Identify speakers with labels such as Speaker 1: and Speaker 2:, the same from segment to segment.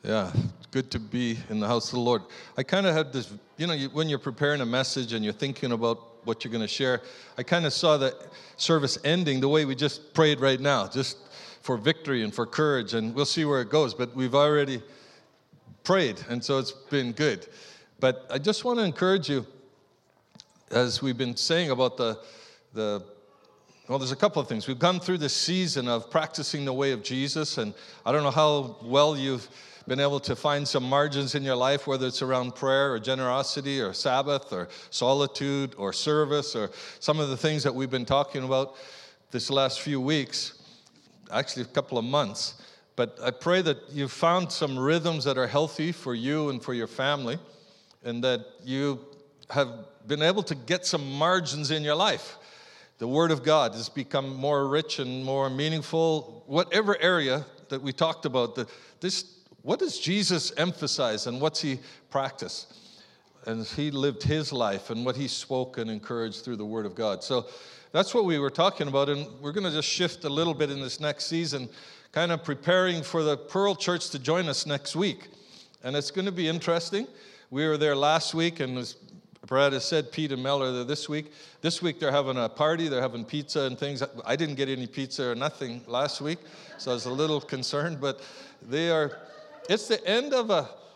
Speaker 1: Yeah, good to be in the house of the Lord. I kind of had this, when you're preparing a message and you're thinking about what you're going to share, I kind of saw the service ending the way we just prayed right now, just for victory and for courage, and we'll see where it goes. But we've already prayed, and so it's been good. But I just want to encourage you, as we've been saying about well, there's a couple of things. We've gone through this season of practicing the way of Jesus, and I don't know how well you've been able to find some margins in your life, whether it's around prayer or generosity or Sabbath or solitude or service or some of the things that we've been talking about this last few weeks, actually a couple of months. But I pray that you've found some rhythms that are healthy for you and for your family, and that you have been able to get some margins in your life. The Word of God has become more rich and more meaningful. Whatever area that we talked about, what does Jesus emphasize and what's he practice? And he lived his life and what he spoke and encouraged through the Word of God. So that's what we were talking about, and we're going to just shift a little bit in this next season, kind of preparing for the Pearl Church to join us next week. And it's going to be interesting. We were there last week, and as Brad has said, Pete and Mel are there this week. This week they're having a party. They're having pizza and things. I didn't get any pizza or nothing last week, so I was a little concerned. But it's the end of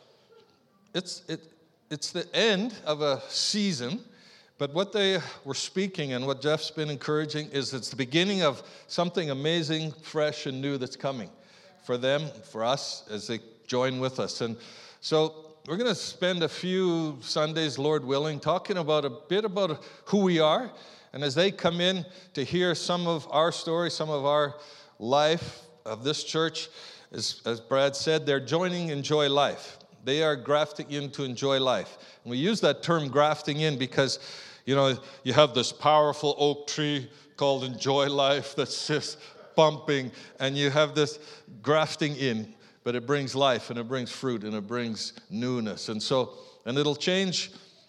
Speaker 1: a season. But what they were speaking and what Jeff's been encouraging is it's the beginning of something amazing, fresh, and new that's coming for them, for us, as they join with us. And so we're going to spend a few Sundays, Lord willing, talking about a bit about who we are. And as they come in to hear some of our story, some of our life of this church, as Brad said, they're joining Enjoy Life. They are grafting in to enjoy life. And we use that term grafting in because, you have this powerful oak tree called Enjoy Life that's just bumping, and you have this grafting in. But it brings life, and it brings fruit, and it brings newness. And it'll change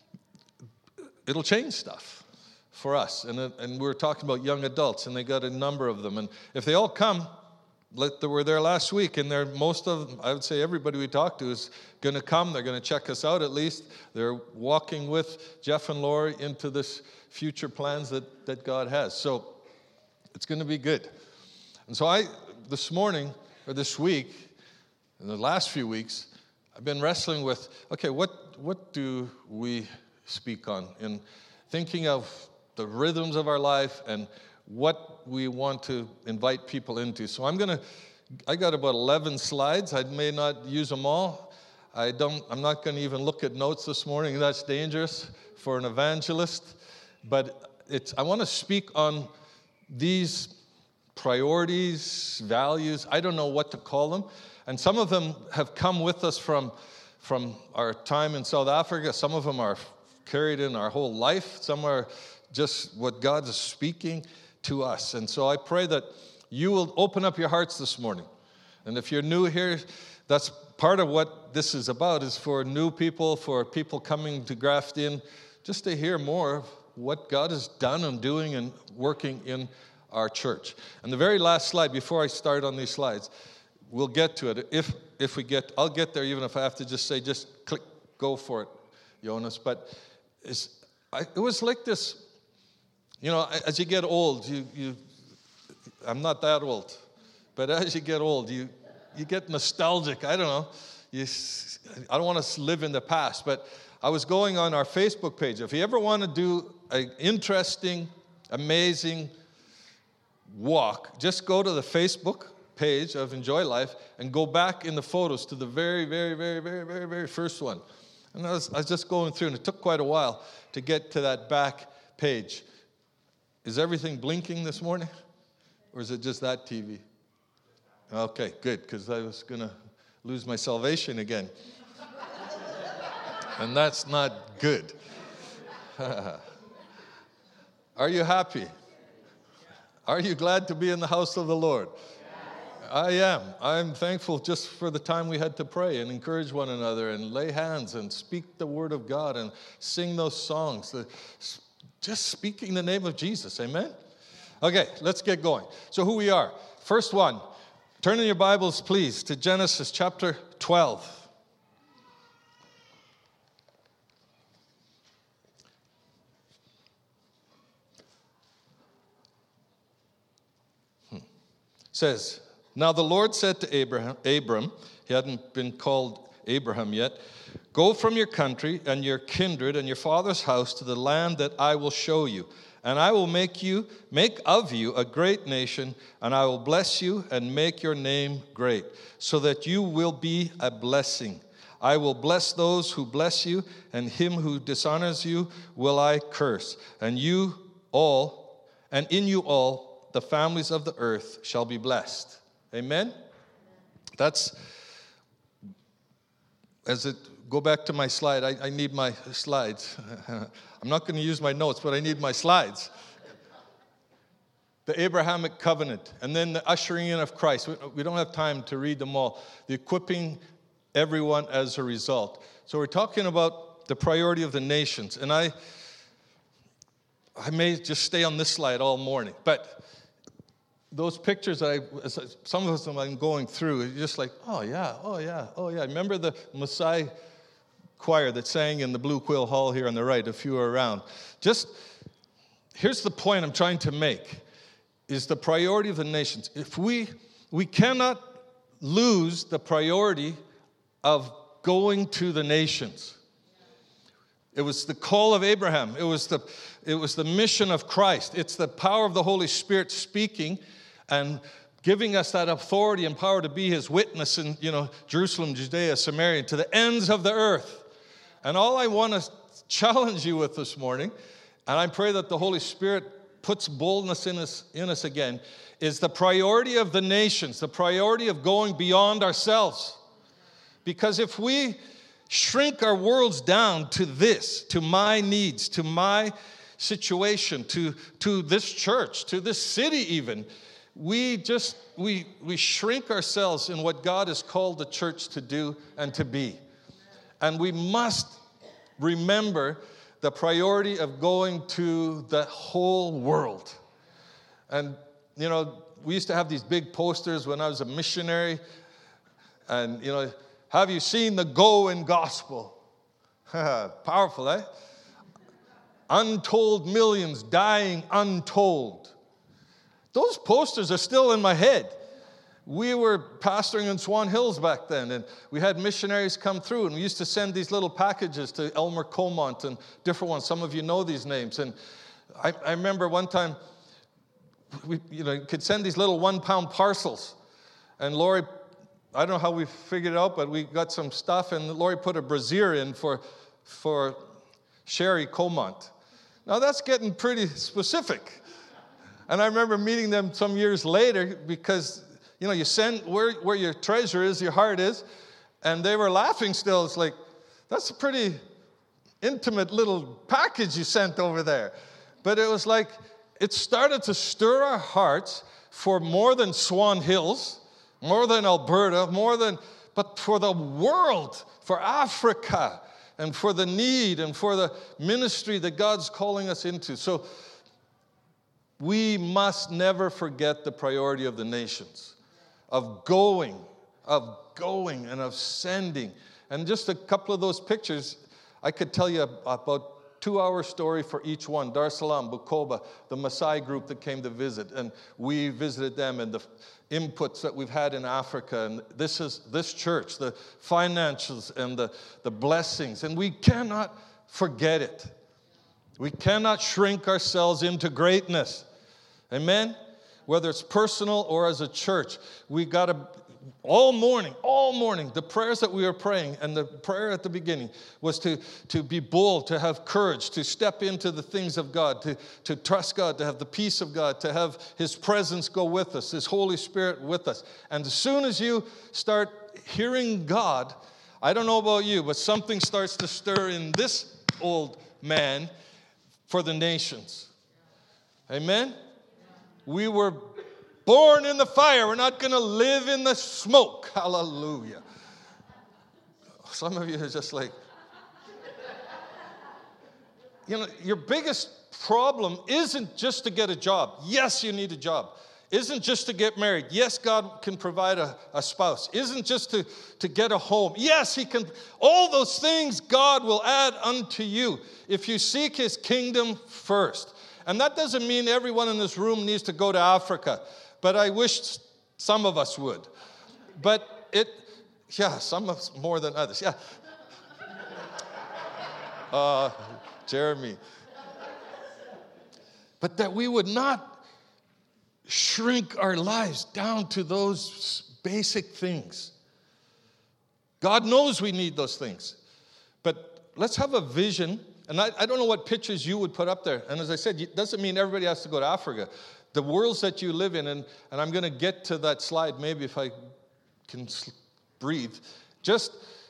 Speaker 1: stuff for us. And we're talking about young adults, and they got a number of them. And if they all come, they were there last week, and most of them, I would say everybody we talked to is going to come. They're going to check us out at least. They're walking with Jeff and Lori into this future plans that God has. So it's going to be good. And so this week, in the last few weeks, I've been wrestling with, okay, what do we speak on? In thinking of the rhythms of our life and what we want to invite people into. So I got about 11 slides. I may not use them all. I'm not going to even look at notes this morning. That's dangerous for an evangelist. But I want to speak on these priorities, values. I don't know what to call them. And some of them have come with us from our time in South Africa. Some of them are carried in our whole life. Some are just what God is speaking to us. And so I pray that you will open up your hearts this morning. And if you're new here, that's part of what this is about, is for new people, for people coming to graft in, just to hear more of what God has done and doing and working in our church. And the very last slide, before I start on these slides, we'll get to it. I'll get there even if I have to just say, just click, go for it, Jonas. But it was like this, as you get old, I'm not that old, but as you get old, you get nostalgic. I don't know. I don't want to live in the past, but I was going on our Facebook page. If you ever want to do an interesting, amazing walk, just go to the Facebook page of Enjoy Life and go back in the photos to the very, very, very, very, very, very first one. And I was just going through, and it took quite a while to get to that back page. Is everything blinking this morning? Or is it just that TV? Okay, good, because I was going to lose my salvation again. And that's not good. Are you happy? Are you glad to be in the house of the Lord? I am. I'm thankful just for the time we had to pray and encourage one another and lay hands and speak the word of God and sing those songs. Just speaking the name of Jesus. Amen? Okay, let's get going. So who we are. First one, Turn in your Bibles, please, to Genesis chapter 12. It says, now the Lord said to Abram, he hadn't been called Abraham yet, go from your country and your kindred and your father's house to the land that I will show you. And I will make of you a great nation, and I will bless you and make your name great, so that you will be a blessing. I will bless those who bless you, and him who dishonors you will I curse. And in you all, the families of the earth shall be blessed. Amen? Go back to my slide. I need my slides. I'm not going to use my notes, but I need my slides. The Abrahamic covenant, and then the ushering in of Christ. We don't have time to read them all. The equipping everyone as a result. So we're talking about the priority of the nations. And I may just stay on this slide all morning. But those pictures, some of them I'm going through, it's just like, oh yeah. Remember the Maasai choir that sang in the Blue Quill Hall here on the right, if you were around. Here's the point I'm trying to make, is the priority of the nations. If we cannot lose the priority of going to the nations. It was the call of Abraham. It was the mission of Christ. It's the power of the Holy Spirit speaking and giving us that authority and power to be his witness in, Jerusalem, Judea, Samaria, to the ends of the earth. And all I want to challenge you with this morning, and I pray that the Holy Spirit puts boldness in us again, is the priority of the nations, the priority of going beyond ourselves. Because if we shrink our worlds down to this, to my needs, to my situation, to this church, to this city even, we shrink ourselves in what God has called the church to do and to be. And we must remember the priority of going to the whole world. And, we used to have these big posters when I was a missionary. And, have you seen the Go-In Gospel? Powerful, eh? Untold millions dying untold. Those posters are still in my head. We were pastoring in Swan Hills back then, and we had missionaries come through, and we used to send these little packages to Elmer Comont and different ones. Some of you know these names. And I remember one time, we could send these little 1-pound parcels. And Lori, I don't know how we figured it out, but we got some stuff, and Lori put a brassiere in for Sherry Comont. Now that's getting pretty specific. And I remember meeting them some years later because you send where your treasure is, your heart is. And they were laughing still. It's like, that's a pretty intimate little package you sent over there. But it was like, it started to stir our hearts for more than Swan Hills, more than Alberta, but for the world, for Africa, and for the need, and for the ministry that God's calling us into. So we must never forget the priority of the nations. Of going and of sending. And just a couple of those pictures, I could tell you about 2-hour story for each one. Dar es Salaam, Bukoba, the Maasai group that came to visit, and we visited them, and the inputs that we've had in Africa, and this church, the financials and the blessings, and we cannot forget it. We cannot shrink ourselves into greatness. Amen? Whether it's personal or as a church, we got to, all morning, the prayers that we were praying, and the prayer at the beginning was to be bold, to have courage, to step into the things of God, to trust God, to have the peace of God, to have his presence go with us, his Holy Spirit with us. And as soon as you start hearing God, I don't know about you, but something starts to stir in this old man for the nations. Amen? We were born in the fire. We're not going to live in the smoke. Hallelujah. Some of you are just like, your biggest problem isn't just to get a job. Yes, you need a job. Isn't just to get married. Yes, God can provide a spouse. Isn't just to get a home. Yes, He can. All those things God will add unto you if you seek His kingdom first. And that doesn't mean everyone in this room needs to go to Africa. But I wish some of us would. But some of us more than others. Yeah. Jeremy. But that we would not shrink our lives down to those basic things. God knows we need those things. But let's have a vision. And I don't know what pictures you would put up there. And as I said, it doesn't mean everybody has to go to Africa. The worlds that you live in, and I'm going to get to that slide maybe if I can breathe. Just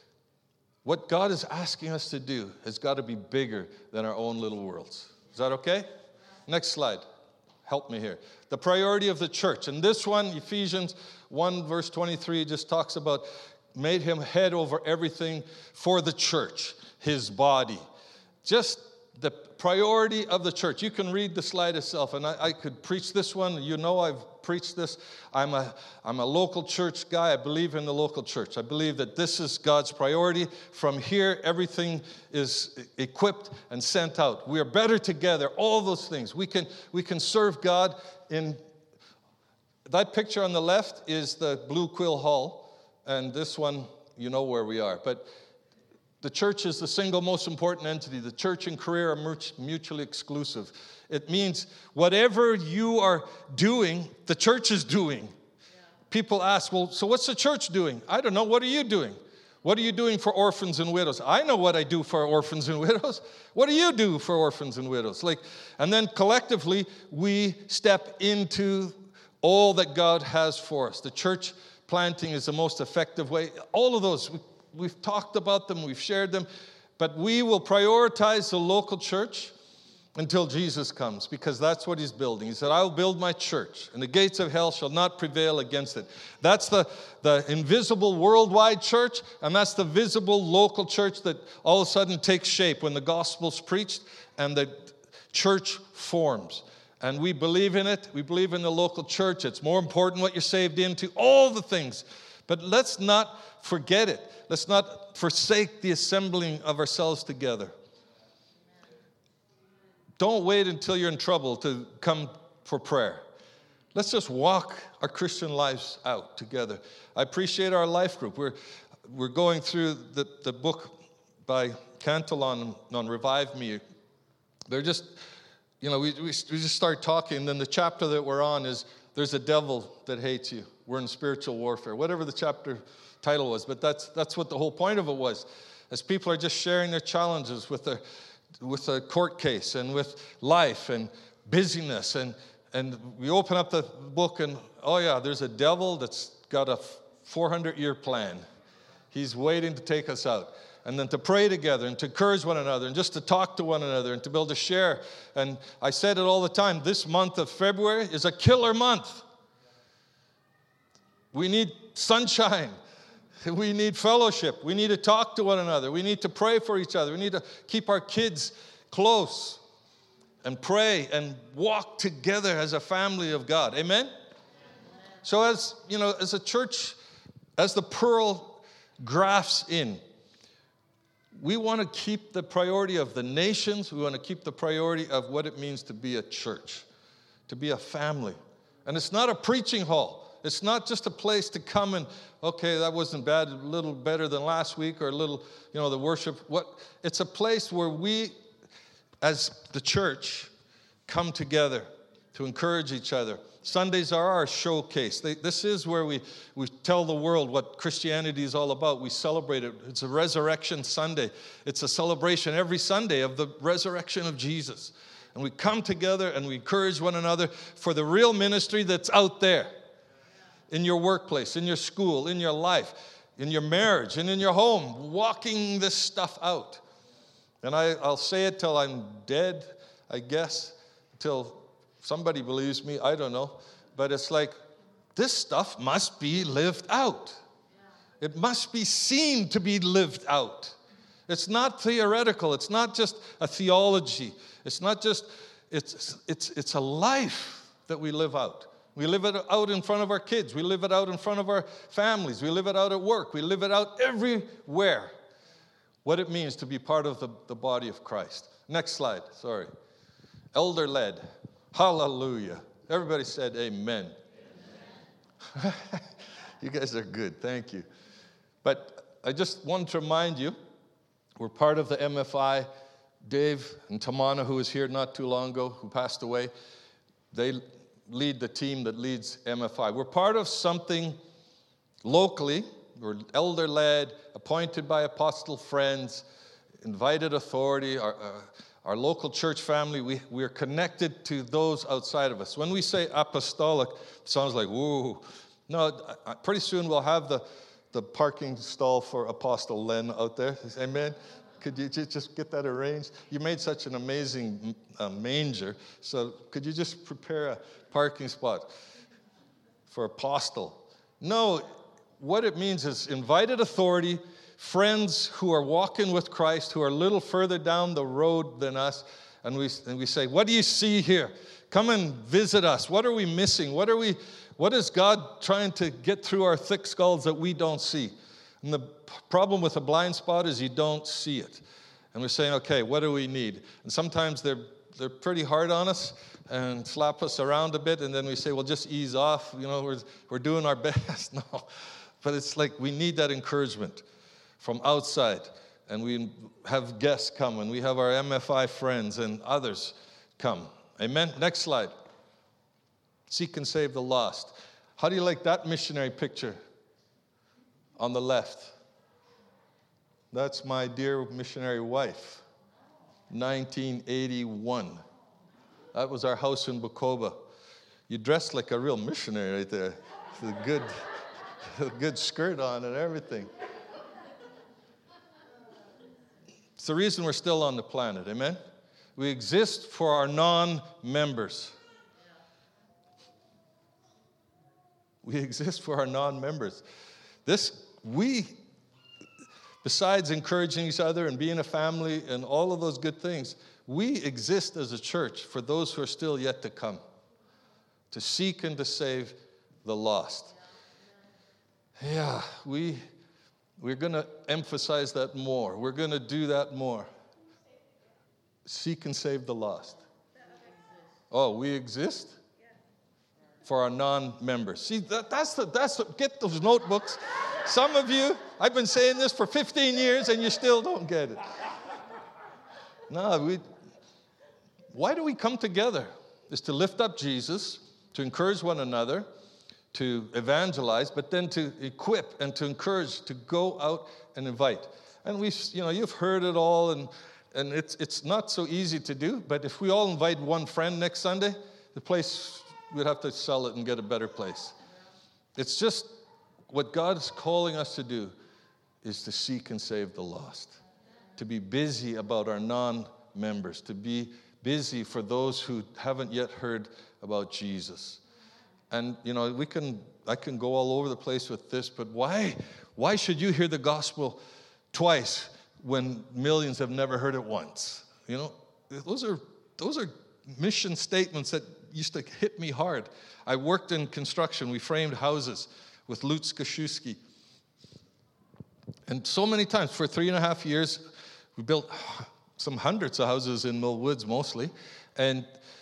Speaker 1: what God is asking us to do has got to be bigger than our own little worlds. Is that okay? Next slide. Help me here. The priority of the church. And this one, Ephesians 1 verse 23, just talks about made him head over everything for the church, his body. Just the priority of the church. You can read the slide itself, and I could preach this one. You know I've preached this. I'm a local church guy. I believe in the local church. I believe that this is God's priority. From here, everything is equipped and sent out. We are better together. All those things. We can serve God in. That picture on the left is the Blue Quill Hall, and this one, you know where we are. But the church is the single most important entity. The church and career are mutually exclusive. It means whatever you are doing, the church is doing. Yeah. People ask, well, so what's the church doing? I don't know. What are you doing? What are you doing for orphans and widows? I know what I do for orphans and widows. What do you do for orphans and widows? And then collectively, we step into all that God has for us. The church planting is the most effective way. All of those, we've talked about them, we've shared them, but we will prioritize the local church until Jesus comes, because that's what He's building. He said, I will build my church, and the gates of hell shall not prevail against it. That's the invisible worldwide church, and that's the visible local church that all of a sudden takes shape when the gospel's preached and the church forms. And we believe in it. We believe in the local church. It's more important what you're saved into, all the things. But let's not forget it. Let's not forsake the assembling of ourselves together. Don't wait until you're in trouble to come for prayer. Let's just walk our Christian lives out together. I appreciate our life group. We're going through the book by Cantillon on Revive Me. They're just, we just start talking, and then the chapter that we're on is There's a Devil That Hates You. We're in spiritual warfare. Whatever the chapter title was, but that's what the whole point of it was. As people are just sharing their challenges with a court case and with life and busyness, and we open up the book and, oh yeah, there's a devil that's got a 400-year plan. He's waiting to take us out. And then to pray together and to encourage one another and just to talk to one another and to be able to share. And I said it all the time, this month of February is a killer month. We need sunshine. We need fellowship. We need to talk to one another. We need to pray for each other. We need to keep our kids close and pray and walk together as a family of God. Amen? So as a church, as the pearl grafts in, we want to keep the priority of the nations. We want to keep the priority of what it means to be a church, to be a family. And it's not a preaching hall. It's not just a place to come and, okay, that wasn't bad, a little better than last week, or a little, the worship. It's a place where we, as the church, come together to encourage each other. Sundays are our showcase. This is where we tell the world what Christianity is all about. We celebrate it. It's a resurrection Sunday. It's a celebration every Sunday of the resurrection of Jesus. And we come together and we encourage one another for the real ministry that's out there. In your workplace, in your school, in your life, in your marriage, and in your home, walking this stuff out. And I'll say it till I'm dead, I guess, till somebody believes me, I don't know. But it's like, this stuff must be lived out. It must be seen to be lived out. It's not theoretical. It's not just a theology. It's not just, it's a life that we live out. We live it out in front of our kids. We live it out in front of our families. We live it out at work. We live it out everywhere. What it means to be part of the body of Christ. Next slide, sorry. Elder-led. Hallelujah. Everybody said amen. Amen. You guys are good, thank you. But I just want to remind you, we're part of the MFI. Dave and Tamana, who was here not too long ago, who passed away, they lead the team that leads MFI. We're part of something locally. We're elder-led, appointed by apostle friends, invited authority. Our local church family, we are connected to those outside of us. When we say apostolic, it sounds like, woo. No, pretty soon we'll have the parking stall for Apostle Len out there. Amen? Could you just get that arranged? You made such an amazing manger, so could you just prepare a parking spot for Apostle? No, what it means is invited authority, friends who are walking with Christ, who are a little further down the road than us, and we say, what do you see here? Come and visit us. What are we missing? What is God trying to get through our thick skulls that we don't see? And the problem with a blind spot is you don't see it. And we're saying, okay, what do we need? And sometimes they're pretty hard on us and slap us around a bit, and then we say, well, just ease off. You know, we're doing our best. No, but it's like we need that encouragement from outside. And we have guests come, and we have our MFI friends and others come. Amen? Next slide. Seek and save the lost. How do you like that missionary picture on the left? That's my dear missionary wife, 1981. That was our house in Bukoba. You dressed like a real missionary right there. With a good skirt on and everything. It's the reason we're still on the planet, amen? We exist for our non-members. We exist for our non-members. Besides encouraging each other and being a family and all of those good things, we exist as a church for those who are still yet to come, to seek and to save the lost. Yeah, we're going to emphasize that more. We're going to do that more. Seek and save the lost. Oh, we exist for our non-members. See, get those notebooks. Some of you, I've been saying this for 15 years and you still don't get it. No, why do we come together? It's to lift up Jesus, to encourage one another, to evangelize, but then to equip and to encourage, to go out and invite. And you've heard it all, and it's not so easy to do, but if we all invite one friend next Sunday, the place, we'd have to sell it and get a better place. It's just what God is calling us to do is to seek and save the lost, to be busy about our non-members, to be busy for those who haven't yet heard about Jesus. And, I can go all over the place with this, but why should you hear the gospel twice when millions have never heard it once? Those are mission statements that used to hit me hard. I worked in construction. We framed houses with Lutz Kaszewski. And so many times, for 3.5 years, we built some hundreds of houses in Mill Woods mostly. And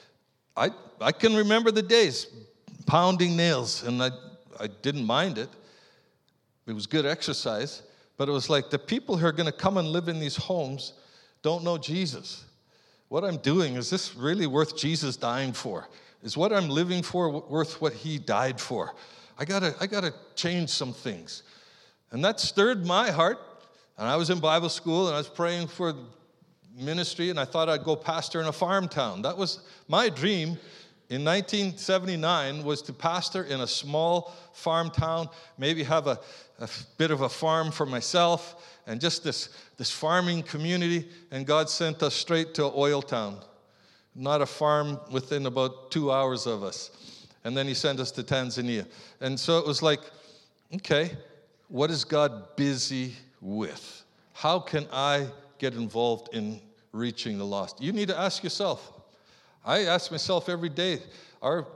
Speaker 1: I can remember the days pounding nails, and I didn't mind it. It was good exercise. But it was like the people who are going to come and live in these homes don't know Jesus. What I'm doing, is this really worth Jesus dying for? Is what I'm living for worth what he died for? I gotta change some things. And that stirred my heart. And I was in Bible school, and I was praying for ministry, and I thought I'd go pastor in a farm town. That was my dream in 1979, was to pastor in a small farm town, maybe have a bit of a farm for myself, and just this farming community. And God sent us straight to an oil town, not a farm within about 2 hours of us. And then he sent us to Tanzania. And so it was like, okay, what is God busy with? How can I get involved in reaching the lost? You need to ask yourself. I ask myself every day. Our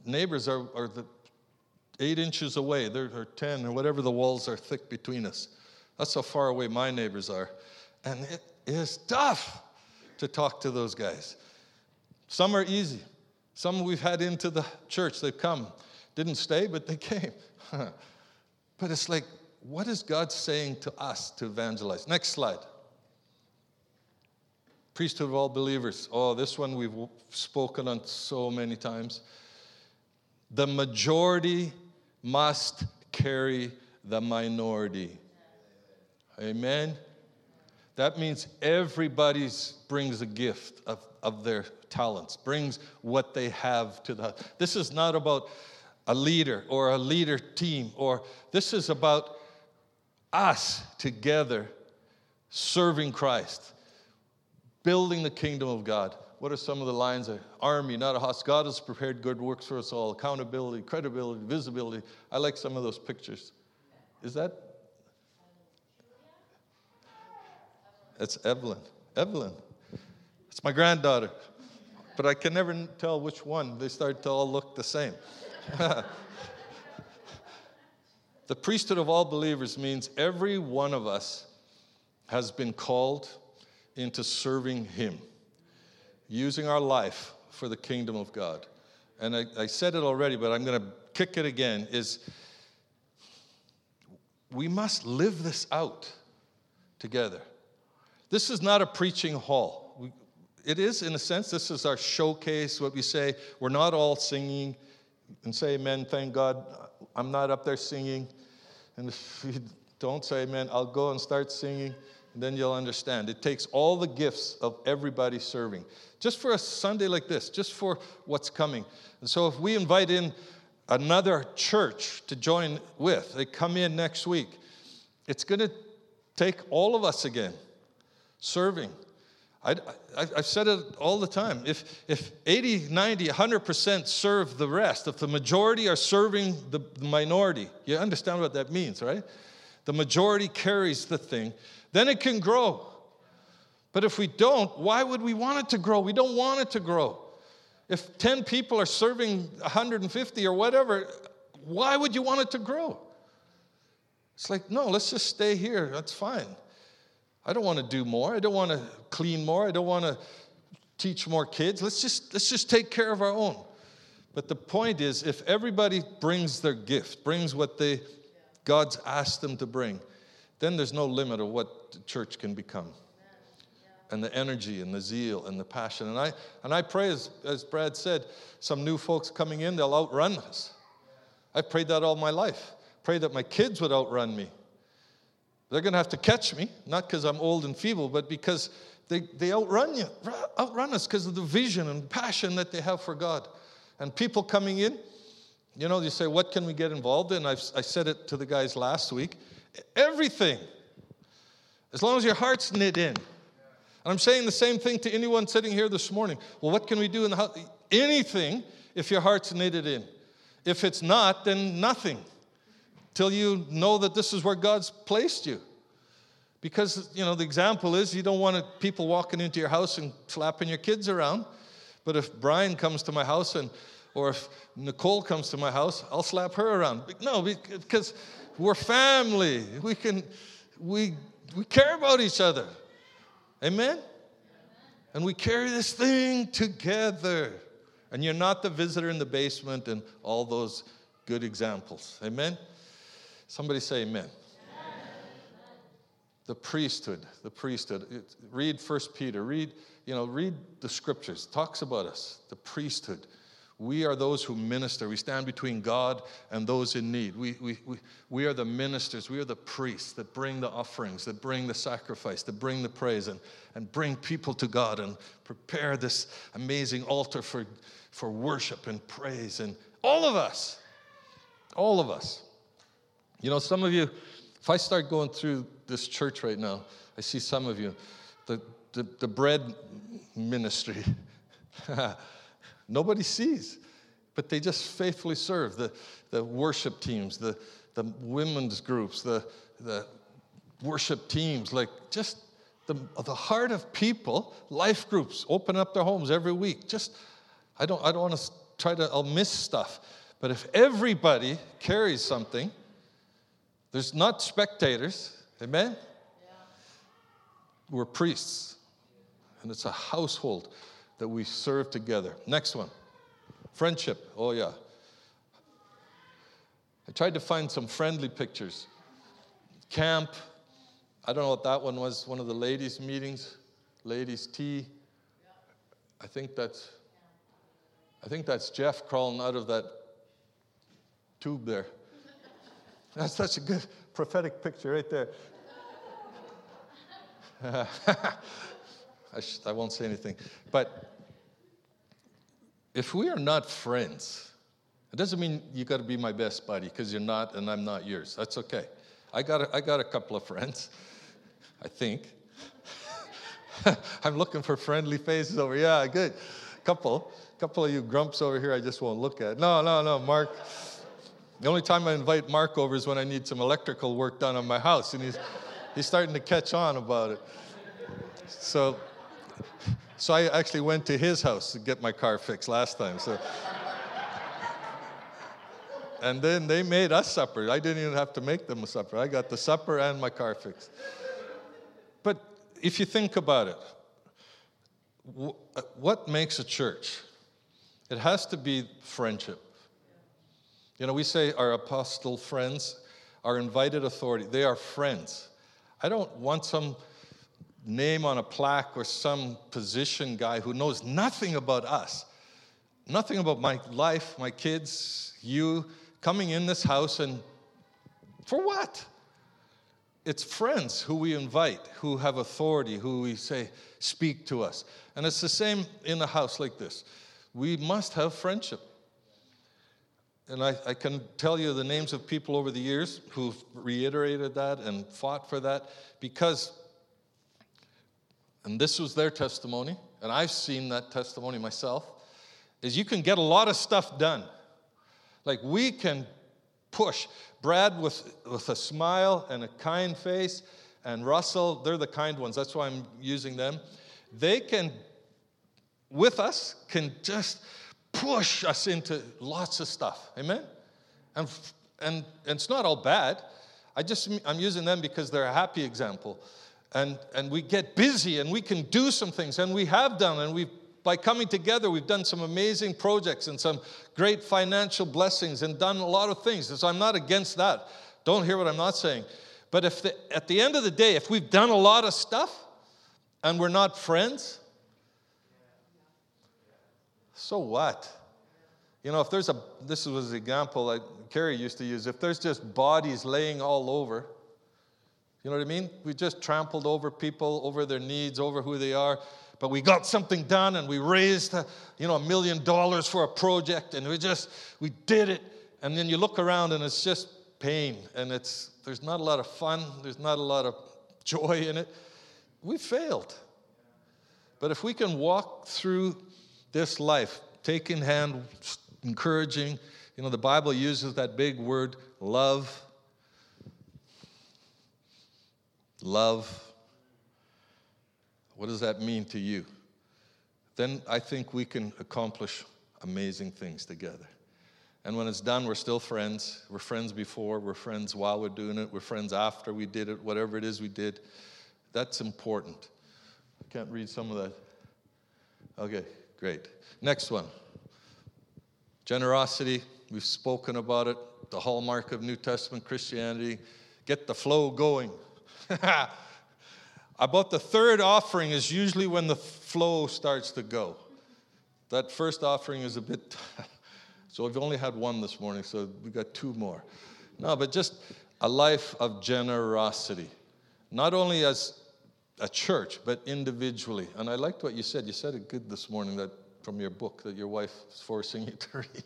Speaker 1: neighbors are the 8 inches away. They're 10 or whatever the walls are thick between us. That's how far away my neighbors are. And it is tough to talk to those guys. Some are easy. Some we've had into the church. They've come. Didn't stay, but they came. But it's like, what is God saying to us to evangelize? Next slide. Priesthood of all believers. Oh, this one we've spoken on so many times. The majority must carry the minority. Amen? That means everybody brings a gift of their talents, brings what they have to the... This is not about a leader or a leader team, or this is about us together serving Christ, building the kingdom of God. What are some of the lines? Army, not a house. God has prepared good works for us all. Accountability, credibility, visibility. I like some of those pictures. Is that? That's Evelyn. Evelyn. It's my granddaughter. But I can never tell which one. They start to all look the same. The priesthood of all believers means every one of us has been called into serving Him, using our life for the kingdom of God. And I said it already, but I'm going to kick it again, is we must live this out together. This is not a preaching hall. It is, in a sense, this is our showcase, what we say. We're not all singing and say amen, thank God. I'm not up there singing. And if you don't say amen, I'll go and start singing, and then you'll understand. It takes all the gifts of everybody serving. Just for a Sunday like this, just for what's coming. And so if we invite in another church to join with, they come in next week, it's going to take all of us again, serving. I've said it all the time. If 80, 90, 100% serve the rest, if the majority are serving the minority, you understand what that means, right? The majority carries the thing, then it can grow. But if we don't, why would we want it to grow? We don't want it to grow. If 10 people are serving 150 or whatever, why would you want it to grow? It's like, no, let's just stay here. That's fine. I don't want to do more. I don't want to clean more. I don't want to teach more kids. Let's just take care of our own. But the point is, if everybody brings their gift, brings what God's asked them to bring, then there's no limit of what the church can become. And the energy and the zeal and the passion. And I pray, as Brad said, some new folks coming in, they'll outrun us. I've prayed that all my life. Prayed that my kids would outrun me. They're going to have to catch me, not because I'm old and feeble, but because they outrun us because of the vision and passion that they have for God. And people coming in, you say, what can we get involved in? I said it to the guys last week. Everything. As long as your heart's knit in. And I'm saying the same thing to anyone sitting here this morning. Well, what can we do in the house? Anything if your heart's knitted in. If it's not, then nothing. Till you know that this is where God's placed you. Because, the example is you don't want people walking into your house and slapping your kids around. But if Brian comes to my house or if Nicole comes to my house, I'll slap her around. No, because we're family. We care about each other. Amen? And we carry this thing together. And you're not the visitor in the basement and all those good examples. Amen? Somebody say amen. Amen. The priesthood. Read 1 Peter. Read the scriptures. It talks about us. The priesthood. We are those who minister. We stand between God and those in need. We are the ministers. We are the priests that bring the offerings, that bring the sacrifice, that bring the praise, and bring people to God and prepare this amazing altar for worship and praise. And all of us. Some of you, if I start going through this church right now, I see some of you, the bread ministry, nobody sees, but they just faithfully serve. The worship teams, the women's groups, the worship teams, like just the heart of people, life groups, open up their homes every week. I don't want to I'll miss stuff. But if everybody carries something, there's not spectators, amen? Yeah. We're priests, and it's a household that we serve together. Next one, friendship. Oh, yeah. I tried to find some friendly pictures. Camp, I don't know what that one was, one of the ladies' meetings, ladies' tea. I think that's Jeff crawling out of that tube there. That's such a good prophetic picture right there. I won't say anything. But if we are not friends, it doesn't mean you got to be my best buddy, because you're not and I'm not yours. That's okay. I got a couple of friends, I think. I'm looking for friendly faces over. Yeah, good. Couple of you grumps over here I just won't look at. No, Mark. The only time I invite Mark over is when I need some electrical work done on my house, and he's starting to catch on about it. So I actually went to his house to get my car fixed last time. And then they made us supper. I didn't even have to make them a supper. I got the supper and my car fixed. But if you think about it, what makes a church? It has to be friendship. You know, we say our apostle friends, our invited authority, they are friends. I don't want some name on a plaque or some position guy who knows nothing about us, nothing about my life, my kids, you, coming in this house, and for what? It's friends who we invite, who have authority, who we say, speak to us. And it's the same in a house like this. We must have friendship. And I can tell you the names of people over the years who've reiterated that and fought for that, because, and this was their testimony, and I've seen that testimony myself, is you can get a lot of stuff done. Like, we can push. Brad with a smile and a kind face, and Russell, they're the kind ones. That's why I'm using them. They can, with us, can just push us into lots of stuff. Amen? And it's not all bad. I'm using them because they're a happy example. And we get busy, and we can do some things, and we have done, and by coming together, we've done some amazing projects and some great financial blessings and done a lot of things. So I'm not against that. Don't hear what I'm not saying. But at the end of the day, if we've done a lot of stuff and we're not friends, so what? You know, if there's this was an example that Carrie used to use, if there's just bodies laying all over, you know what I mean? We just trampled over people, over their needs, over who they are, but we got something done, and we raised, $1 million for a project, and we did it, and then you look around, and it's just pain, and there's not a lot of fun, there's not a lot of joy in it. We failed. But if we can walk through this life, taking hand, encouraging, the Bible uses that big word, love. Love. What does that mean to you? Then I think we can accomplish amazing things together. And when it's done, we're still friends. We're friends before, we're friends while we're doing it, we're friends after we did it, whatever it is we did. That's important. I can't read some of that. Okay, great. Next one. Generosity. We've spoken about it. The hallmark of New Testament Christianity. Get the flow going. About the third offering is usually when the flow starts to go. That first offering is a bit... So we've only had one this morning, so we got two more. No, but just a life of generosity. Not only as a church, but individually. And I liked what you said. You said it good this morning, that from your book that your wife is forcing you to read.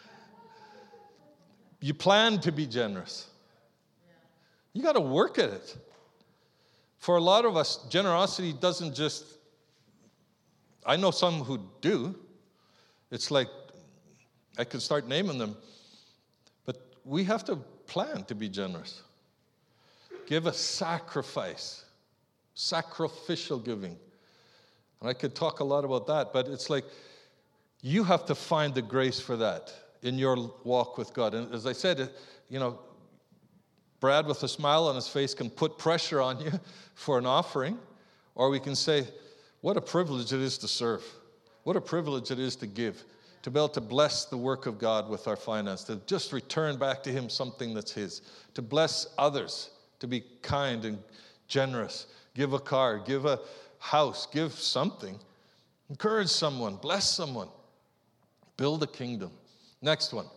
Speaker 1: You plan to be generous. You got to work at it. For a lot of us, generosity doesn't just... I know some who do. It's like, I could start naming them. But we have to plan to be generous. Give a sacrifice. Sacrificial giving. And I could talk a lot about that, but it's like You have to find the grace for that in your walk with God. And as I said, Brad with a smile on his face can put pressure on you for an offering, or we can say, what a privilege it is to serve. What a privilege it is to give, to be able to bless the work of God with our finance, to just return back to him something that's his, to bless others, to be kind and generous, give a car, give a house, give something, encourage someone, bless someone, build a kingdom. Next one.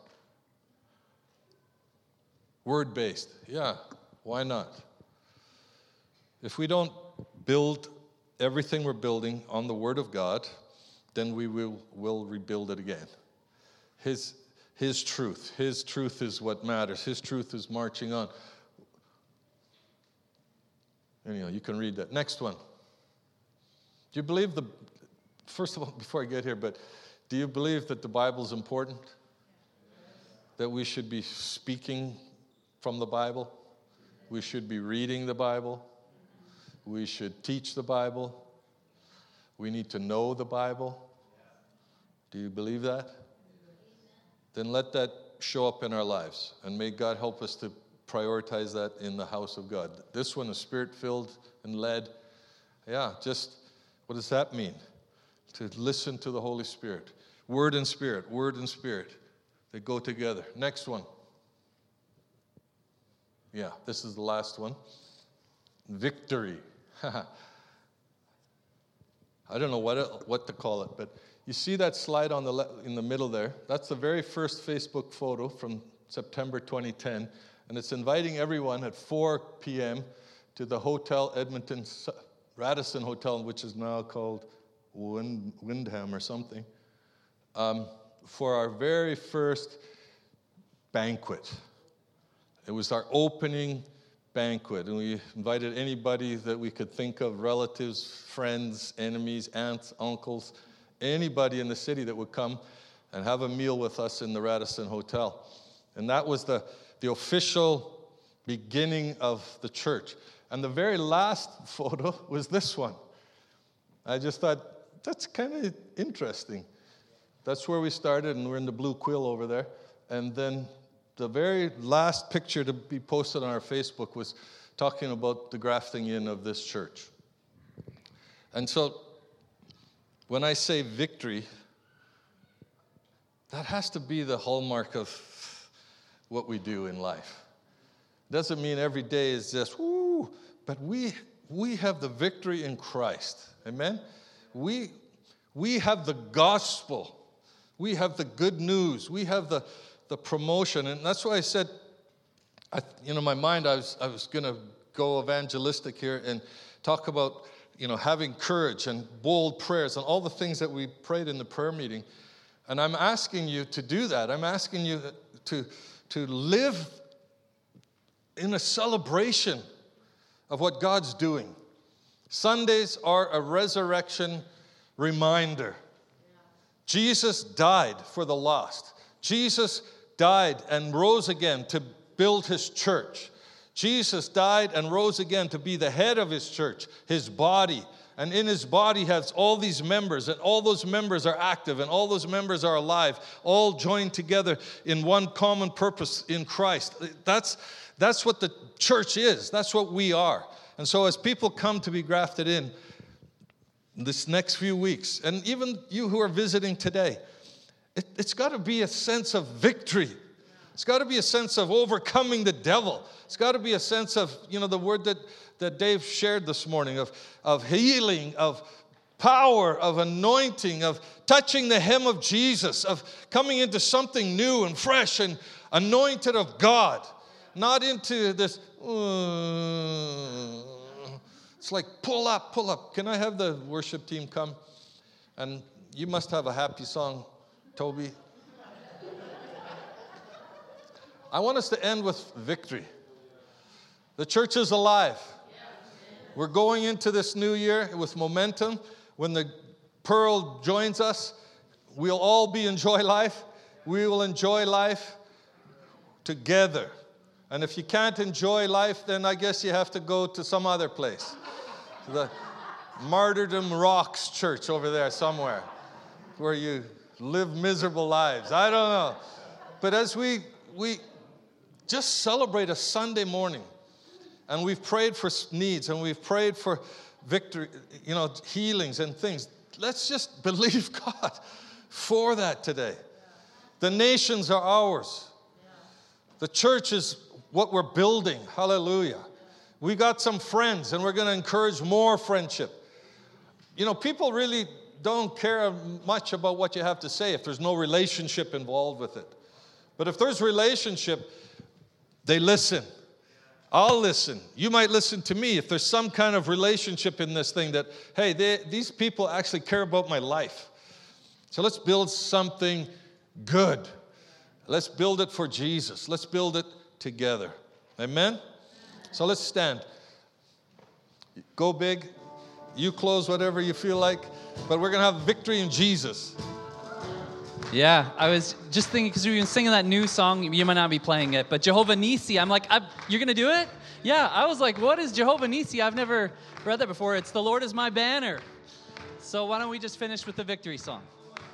Speaker 1: Word-based. Yeah, why not? If we don't build everything we're building on the Word of God, then we will rebuild it again. His truth. His truth is what matters. His truth is marching on. Anyhow, you can read that. Next one. Do you believe first of all, before I get here, but do you believe that the Bible is important? That we should be speaking from the Bible? We should be reading the Bible? We should teach the Bible? We need to know the Bible? Do you believe that? Then let that show up in our lives. And may God help us to prioritize that in the house of God. This one is Spirit-filled and led. Yeah, just what does that mean? To listen to the Holy Spirit. Word and Spirit, Word and Spirit. They go together. Next one. Yeah, this is the last one. Victory. I don't know what to call it, but you see that slide on in the middle there? That's the very first Facebook photo from September 2010, and it's inviting everyone at 4 p.m. to the Hotel Edmonton, Radisson Hotel, which is now called Windham or something, for our very first banquet. It was our opening banquet, and we invited anybody that we could think of, relatives, friends, enemies, aunts, uncles, anybody in the city that would come and have a meal with us in the Radisson Hotel. And that was the official beginning of the church. And the very last photo was this one. I just thought, that's kind of interesting. That's where we started, and we're in the blue quill over there. And then the very last picture to be posted on our Facebook was talking about the grafting in of this church. And so when I say victory, that has to be the hallmark of what we do in life. Doesn't mean every day is just, woo, but we have the victory in Christ. Amen? We have the gospel. We have the good news. We have the promotion. And that's why I said, in my mind, I was going to go evangelistic here and talk about, having courage and bold prayers and all the things that we prayed in the prayer meeting. And I'm asking you to do that. I'm asking you to live in a celebration of what God's doing. Sundays are a resurrection reminder. Jesus died for the lost. Jesus died and rose again to build his church. Jesus died and rose again to be the head of his church, his body. And in his body has all these members, and all those members are active, and all those members are alive, all joined together in one common purpose in Christ. That's what the church is. That's what we are. And so as people come to be grafted in this next few weeks, and even you who are visiting today, it's got to be a sense of victory. It's got to be a sense of overcoming the devil. It's got to be a sense of, the word that Dave shared this morning, of healing, of power, of anointing, of touching the hem of Jesus, of coming into something new and fresh and anointed of God. Not into this, it's like pull up, pull up. Can I have the worship team come? And you must have a happy song, Toby. I want us to end with victory. The church is alive. We're going into this new year with momentum. When the Pearl joins us, we'll all be enjoy life. We will enjoy life together. And if you can't enjoy life, then I guess you have to go to some other place. The Martyrdom Rocks Church over there somewhere, where you live miserable lives. I don't know. But as we just celebrate a Sunday morning, and we've prayed for needs, and we've prayed for victory, healings and things. Let's just believe God for that today. The nations are ours. The church is what we're building. Hallelujah. We got some friends, and we're going to encourage more friendship. People really don't care much about what you have to say if there's no relationship involved with it. But if there's relationship, they listen. I'll listen. You might listen to me if there's some kind of relationship in this thing that, hey, these people actually care about my life. So let's build something good. Let's build it for Jesus. Let's build it together. Amen? So let's stand. Go big. You close whatever you feel like. But we're going to have victory in Jesus.
Speaker 2: Yeah, I was just thinking, because we've been singing that new song, you might not be playing it, but Jehovah Nissi, I'm like, you're going to do it? Yeah, I was like, what is Jehovah Nissi? I've never read that before. It's the Lord is my banner. So why don't we just finish with the victory song?